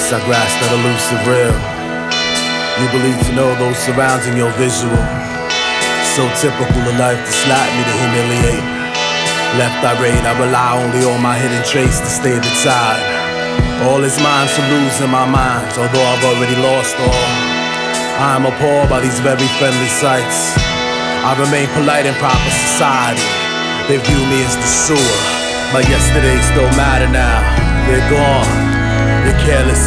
peace I grasp that elusive real. You believe to know those surrounding your visual. So typical of life to slap me, to humiliate. Left irate, I rely only on my hidden trace to stay the tide. All is mine to lose in my mind, although I've already lost all. I am appalled by these very friendly sights. I remain polite in proper society. They view me as the sewer. My yesterdays don't matter now. They're gone. They're careless.